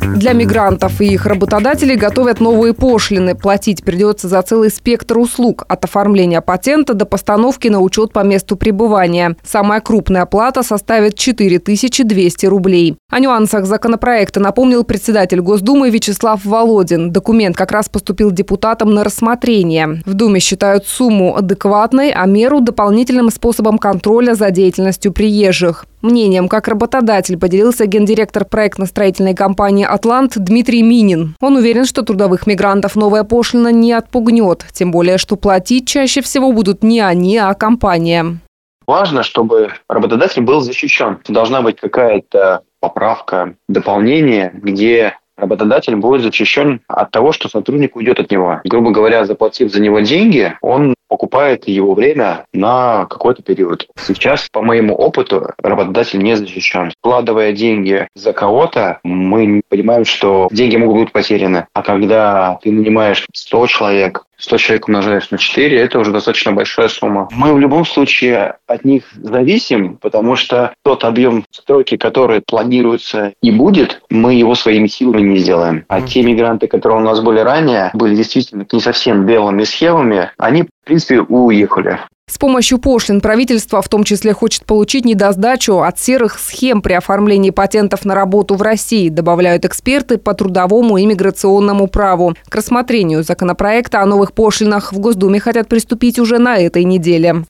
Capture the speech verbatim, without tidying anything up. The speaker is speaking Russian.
Для мигрантов и их работодателей готовят новые пошлины. Платить придется за целый спектр услуг – от оформления патента до постановки на учет по месту пребывания. Самая крупная плата составит четыре тысячи двести рублей. О нюансах законопроекта напомнил председатель Госдумы Вячеслав Володин. Документ как раз поступил депутатам на рассмотрение. В Думе считают сумму адекватной, а меру – дополнительным способом контроля за деятельностью приезжих. Мнением как работодатель поделился гендиректор проектно-строительной компании «Атлант» Дмитрий Минин. Он уверен, что трудовых мигрантов новая пошлина не отпугнет. Тем более, что платить чаще всего будут не они, а компания. Важно, чтобы работодатель был защищен. Должна быть какая-то поправка, дополнение, где работодатель будет защищен от того, что сотрудник уйдет от него. Грубо говоря, заплатив за него деньги, он покупает его время на какой-то период. Сейчас, по моему опыту, работодатель не защищен. Вкладывая деньги за кого-то, мы понимаем, что деньги могут быть потеряны. А когда ты нанимаешь сто человек, сто человек умножаешь на четыре, это уже достаточно большая сумма. Мы в любом случае от них зависим, потому что тот объем стройки, который планируется и будет, мы его своими силами не сделаем. А те мигранты, которые у нас были ранее, были действительно не совсем белыми схемами, они, в принципе, уехали. С помощью пошлин правительство в том числе хочет получить недосдачу от серых схем при оформлении патентов на работу в России, добавляют эксперты по трудовому и миграционному праву. К рассмотрению законопроекта о новых пошлинах в Госдуме хотят приступить уже на этой неделе.